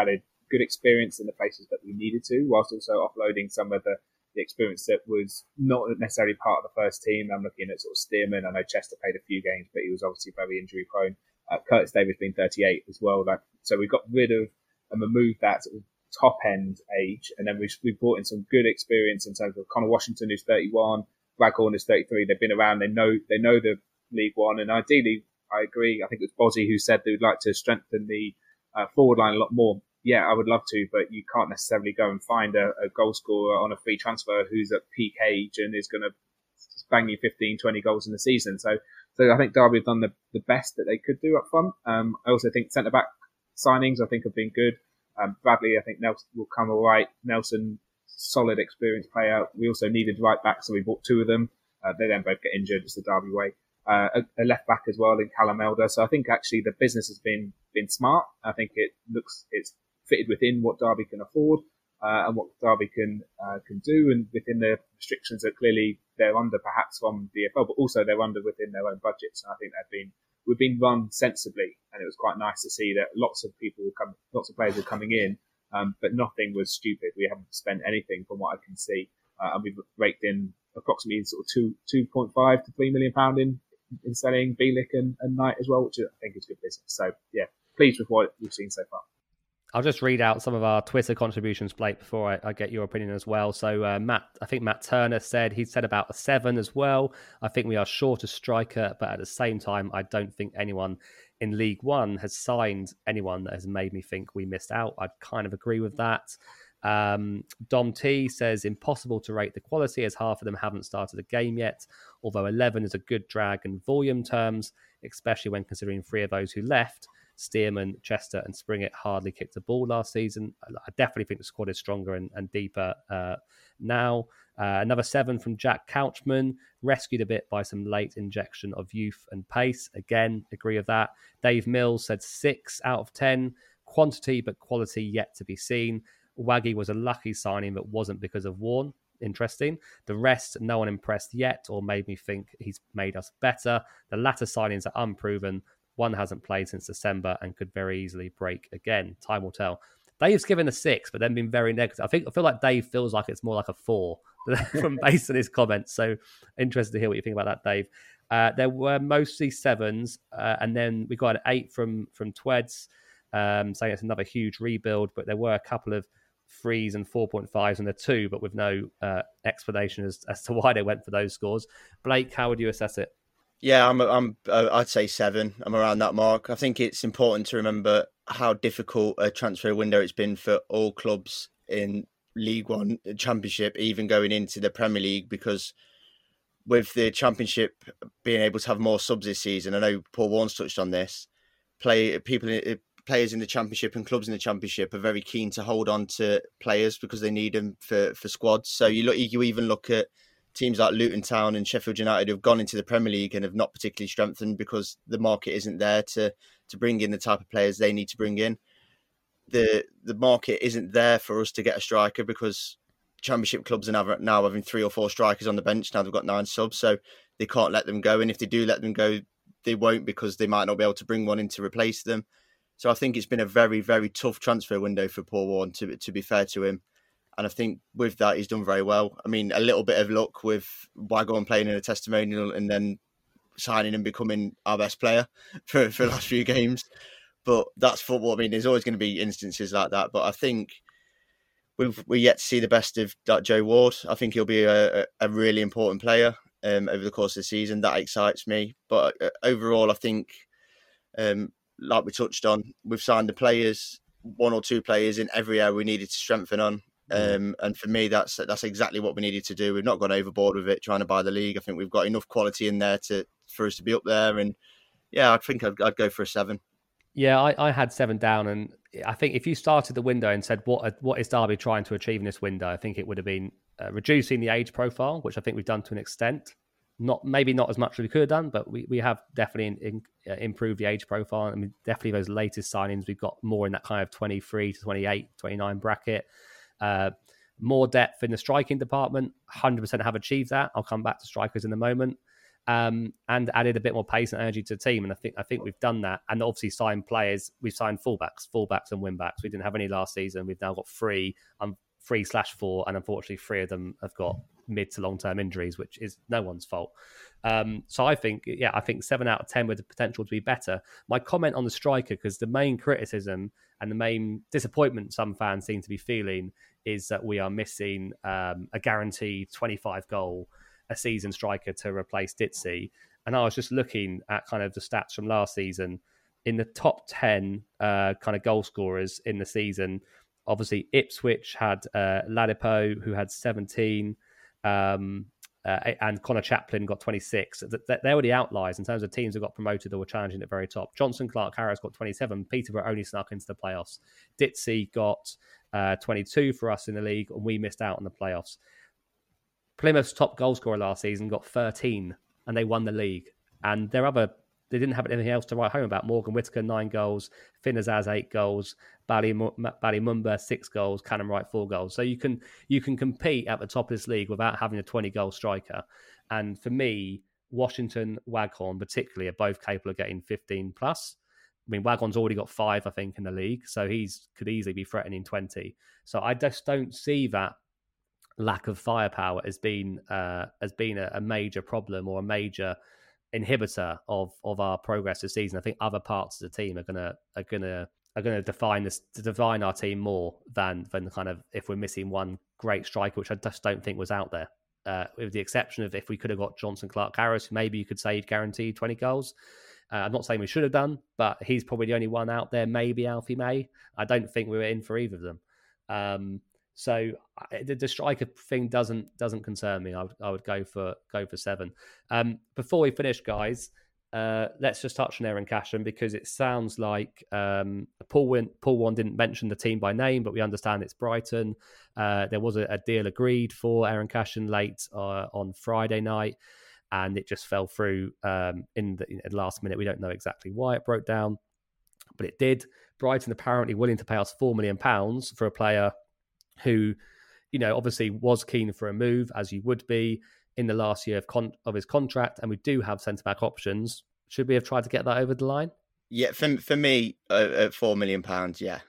good experience in the places that we needed to, whilst also offloading some of the experience that was not necessarily part of the first team. I'm looking at sort of Stearman. I know Chester played a few games, but he was obviously very injury prone. Curtis Davis being 38 as well. So we got rid of and removed that sort of top end age, and then we brought in some good experience in terms of Connor Washington, who's 31, Brad Horn is 33. They've been around. They know the League One, and ideally, I agree. I think it was Bozzy who said they would like to strengthen the forward line a lot more. Yeah, I would love to, but you can't necessarily go and find a goal scorer on a free transfer who's at peak age and is going to bang you 15, 20 goals in the season. So I think Derby have done the best that they could do up front. I also think centre-back signings, I think, have been good. Bradley, I think Nelson will come all right. Nelson, solid experienced player. We also needed right back, so we bought two of them. They then both get injured. It's the Derby way. A left back as well in Callum Elder. So I think actually the business has been smart. I think it's fitted within what Derby can afford and what Derby can do, and within the restrictions that clearly they're under, perhaps from DFL, but also they're under within their own budgets. And I think we've been run sensibly, and it was quite nice to see that lots of players were coming in, but nothing was stupid. We haven't spent anything from what I can see, and we've raked in approximately sort of £2.5 to £3 million in selling Bielik and Knight as well, which I think is good business. So yeah, pleased with what we've seen so far. I'll just read out some of our Twitter contributions, Blake, before I get your opinion as well. So Matt Turner he said about a 7 as well. I think we are short a striker, but at the same time, I don't think anyone in League One has signed anyone that has made me think we missed out. I'd kind of agree with that. Dom T says, impossible to rate the quality as half of them haven't started a game yet, although 11 is a good drag in volume terms, especially when considering 3 of those who left, Stearman, Chester and Springett, hardly kicked a ball last season. I definitely think the squad is stronger and deeper now. Another 7 from Jack Couchman, rescued a bit by some late injection of youth and pace. Again, agree with that. Dave Mills said 6 out of 10. Quantity but quality yet to be seen. Waggy was a lucky signing but wasn't because of Warne. Interesting. The rest, no one impressed yet or made me think he's made us better. The latter signings are unproven. One hasn't played since December and could very easily break again. Time will tell. Dave's given a 6, but then been very negative. I feel like Dave feels like it's more like a 4 from based on his comments. So interested to hear what you think about that, Dave. There were mostly 7s, and then we got an 8 from Tweds, saying it's another huge rebuild, but there were a couple of 3s and 4.5s and a 2, but with no explanation as to why they went for those scores. Blake, how would you assess it? Yeah, I'd say 7. I'm around that mark. I think it's important to remember how difficult a transfer window it's been for all clubs in League One, Championship, even going into the Premier League, because with the Championship being able to have more subs this season, I know Paul Warne's touched on this, players in the Championship and clubs in the Championship are very keen to hold on to players because they need them for squads. So you even look at teams like Luton Town and Sheffield United who have gone into the Premier League and have not particularly strengthened because the market isn't there to bring in the type of players they need to bring in. The market isn't there for us to get a striker because Championship clubs are now having 3 or 4 strikers on the bench. Now they've got 9 subs, so they can't let them go. And if they do let them go, they won't, because they might not be able to bring one in to replace them. So I think it's been a very, very tough transfer window for Paul Warne, to be fair to him. And I think with that, he's done very well. I mean, a little bit of luck with Waghorn playing in a testimonial and then signing and becoming our best player for the last few games. But that's football. I mean, there's always going to be instances like that. But I think we're yet to see the best of Joe Ward. I think he'll be a really important player over the course of the season. That excites me. But overall, I think, like we touched on, we've signed the players, 1 or 2 players in every area we needed to strengthen on. And for me, that's exactly what we needed to do. We've not gone overboard with it, trying to buy the league. I think we've got enough quality in there for us to be up there. And yeah, I think I'd go for a 7. Yeah, I had 7 down, and I think if you started the window and said what is Derby trying to achieve in this window, I think it would have been reducing the age profile, which I think we've done to an extent. Maybe not as much as we could have done, but we have definitely improved the age profile. I mean, definitely those latest signings, we've got more in that kind of 23 to 28, 29 bracket. More depth in the striking department, 100% have achieved that. I'll come back to strikers in a moment. and added a bit more pace and energy to the team. And I think we've done that. And obviously signed players. We've signed fullbacks and wing-backs. We didn't have any last season. We've now got 3/4, and unfortunately 3 of them have got mid to long-term injuries, which is no one's fault. So I think 7 out of 10 with the potential to be better. My comment on the striker, because the main criticism and the main disappointment some fans seem to be feeling is that we are missing a guaranteed 25 goal a season striker to replace Ditzy. And I was just looking at kind of the stats from last season. In the top 10 kind of goal scorers in the season, obviously Ipswich had Ladipo, who had 17, and Connor Chaplin got 26. They were the outliers in terms of teams that got promoted or were challenging at the very top. Johnson Clark Harris got 27. Peterborough only snuck into the playoffs. Ditzy got 22 for us in the league, and we missed out on the playoffs. Plymouth's top goal scorer last season got 13, and they won the league. And they didn't have anything else to write home about. Morgan Whittaker, 9 goals. Finn Azaz, 8 goals. Ballymumba, 6 goals. Cannon Wright, 4 goals. So you can compete at the top of this league without having a 20-goal striker. And for me, Washington, Waghorn particularly, are both capable of getting 15 plus. I mean, Waghorn's already got 5, I think, in the league. So could easily be threatening 20. So I just don't see that lack of firepower as being a major problem or a major inhibitor of our progress this season. I think other parts of the team are gonna define our team more than kind of if we're missing one great striker, which I just don't think was out there. With the exception of if we could have got Johnson Clark Harris, maybe you could say he'd guaranteed 20 goals. I'm not saying we should have done, but he's probably the only one out there. Maybe Alfie May. I don't think we were in for either of them. So the striker thing doesn't concern me. I would go for 7. Before we finish, guys, let's just touch on Aaron Cashen, because it sounds like Paul Warne didn't mention the team by name, but we understand it's Brighton. There was a deal agreed for Aaron Cashen late on Friday night, and it just fell through in the last minute. We don't know exactly why it broke down, but it did. Brighton apparently willing to pay us £4 million for a player who, obviously was keen for a move, as you would be in the last year of his contract, and we do have centre-back options. Should we have tried to get that over the line? Yeah, for me, at £4 million, yeah.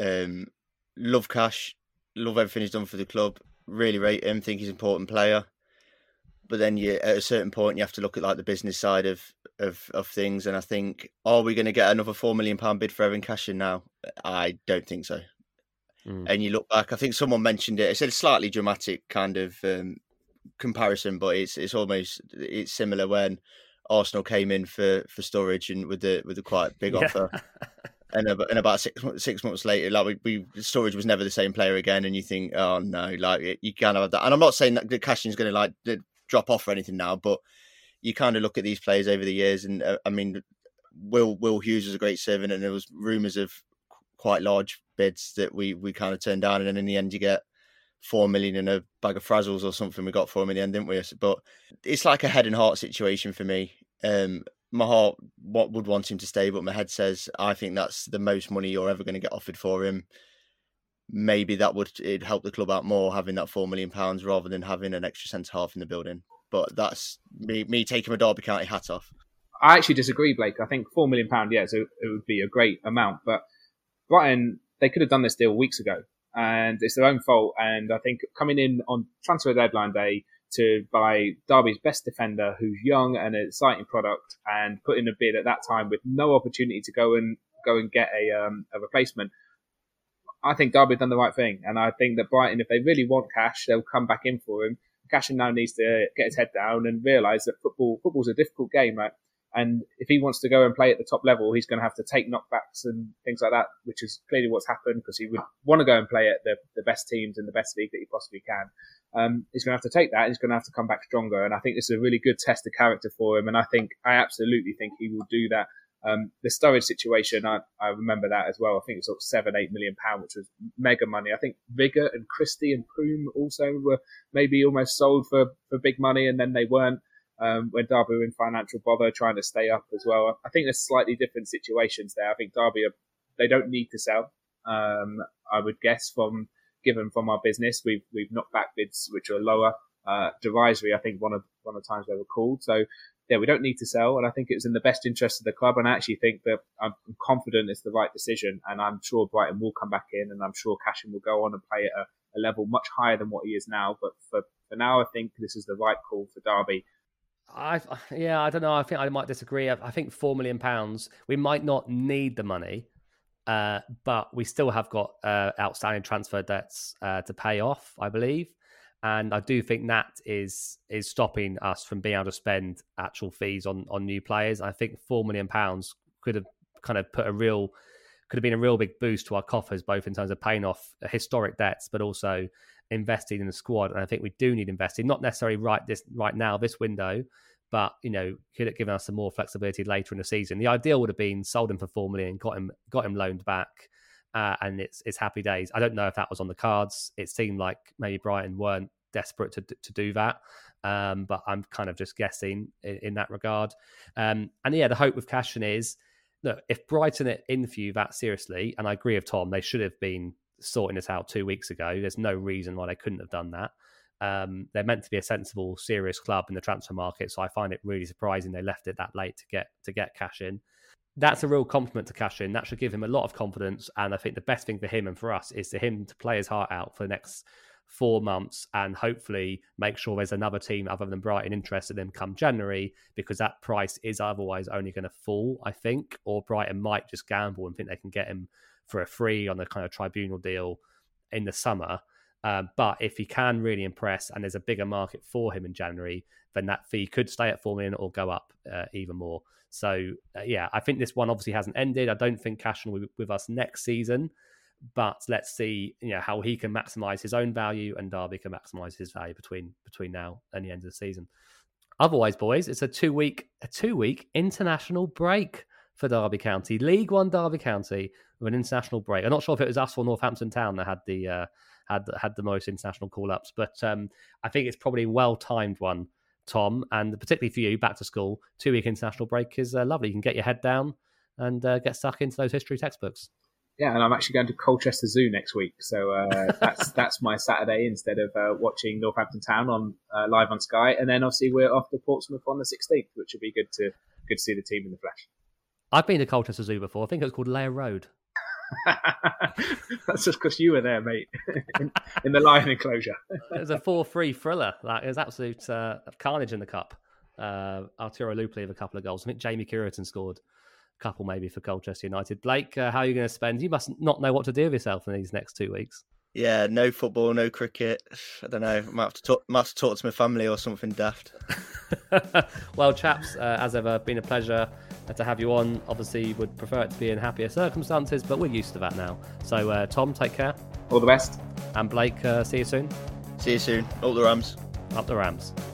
Love Cash, love everything he's done for the club, really rate him, think he's an important player. But then at a certain point, you have to look at like the business side of things, and I think, are we going to get another £4 million bid for Aaron Cashen now? I don't think so. And you look back, I think someone mentioned it. It's a slightly dramatic kind of comparison, but it's similar when Arsenal came in for Sturridge and with the quite big offer, and about 6 months later, like Sturridge was never the same player again, and you think, oh no, like you can't have that. And I'm not saying that Cashen's going to like drop off or anything now, but you kind of look at these players over the years, and I mean, Will Hughes was a great servant, and there was rumours of quite large bids that we kind of turned down, and then in the end you get 4 million in a bag of frazzles or something. We got 4 million, didn't we? But it's like a head and heart situation for me. My heart would want him to stay, but my head says I think that's the most money you're ever going to get offered for him. Maybe it'd help the club out more having that £4 million rather than having an extra centre half in the building. But that's me taking my Derby County hat off. I actually disagree, Blake. I think £4 million, yeah, so it would be a great amount, but Brighton, they could have done this deal weeks ago, and it's their own fault. And I think coming in on transfer deadline day to buy Derby's best defender, who's young and an exciting product, and put in a bid at that time with no opportunity to go and get a replacement, I think Derby have done the right thing. And I think that Brighton, if they really want Cash, they'll come back in for him. Cashen now needs to get his head down and realise that football's a difficult game, right? And if he wants to go and play at the top level, he's going to have to take knockbacks and things like that, which is clearly what's happened, because he would want to go and play at the best teams in the best league that he possibly can. He's going to have to take that, and he's going to have to come back stronger. And I think this is a really good test of character for him. And I absolutely think he will do that. The Sturridge situation, I remember that as well. I think it was sort of £7-8 million, which was mega money. I think Vigor and Christie and Poom also were maybe almost sold for big money, and then they weren't. When Derby were in financial bother trying to stay up as well. I think there's slightly different situations there. I think Derby, they don't need to sell. I would guess given from our business, we've knocked back bids which are lower, derisory. I think one of the times they were called. So we don't need to sell, and I think it was in the best interest of the club. And I actually think that I'm confident it's the right decision, and I'm sure Brighton will come back in, and I'm sure Cashin will go on and play at a level much higher than what he is now. But for now, I think this is the right call for Derby. I don't know. I think I might disagree. I think £4 million, we might not need the money, but we still have got outstanding transfer debts to pay off, I believe. And I do think that is stopping us from being able to spend actual fees on new players. I think £4 million could have kind of could have been a real big boost to our coffers, both in terms of paying off historic debts, but also investing in the squad. And I think we do need investing, not necessarily right now, this window, but could have given us some more flexibility later in the season. The ideal would have been sold him for $4 million, got him loaned back. And it's happy days. I don't know if that was on the cards. It seemed like maybe Brighton weren't desperate to do that, but I'm kind of just guessing in that regard. The hope with Cashin is, look, if Brighton interview that seriously, and I agree with Tom, they should have been sorting this out 2 weeks ago. There's no reason why they couldn't have done that. They're meant to be a sensible, serious club in the transfer market, so I find it really surprising they left it that late to get Cashin. That's a real compliment to Cashin. That should give him a lot of confidence. And I think the best thing for him and for us is for him to play his heart out for the next 4 months and hopefully make sure there's another team other than Brighton interested in him come January, because that price is otherwise only going to fall, I think. Or Brighton might just gamble and think they can get him for a free on the kind of tribunal deal in the summer. But if he can really impress and there's a bigger market for him in January, then that fee could stay at $4 million or go up even more. So, I think this one obviously hasn't ended. I don't think Cashin will be with us next season, but let's see how he can maximise his own value and Derby can maximise his value between now and the end of the season. Otherwise, boys, it's a two week international break for Derby County. League One Derby County with an international break. I'm not sure if it was us or Northampton Town that had the most international call-ups, but I think it's probably a well-timed one, Tom, and particularly for you, back to school, 2 week international break is lovely. You can get your head down and get stuck into those history textbooks. Yeah, and I'm actually going to Colchester Zoo next week, so that's my Saturday instead of watching Northampton Town on live on Sky, and then obviously we're off to Portsmouth on the 16th, which will be good to see the team in the flesh. I've been to Colchester Zoo before. I think it was called Layer Road. That's just because you were there, mate, in the lion enclosure. It was a 4-3 thriller. It was absolute carnage in the cup. Arturo Lupi with a couple of goals. I think Jamie Curitan scored a couple maybe for Colchester United. Blake, how are you going to spend? You must not know what to do with yourself in these next 2 weeks. Yeah, no football, no cricket. I don't know. I might have to talk to my family or something daft. Well, chaps, as ever, been a pleasure to have you on. Obviously, would prefer it to be in happier circumstances, but we're used to that now. So, Tom, take care. All the best. And Blake, see you soon. See you soon. Up the Rams. Up the Rams.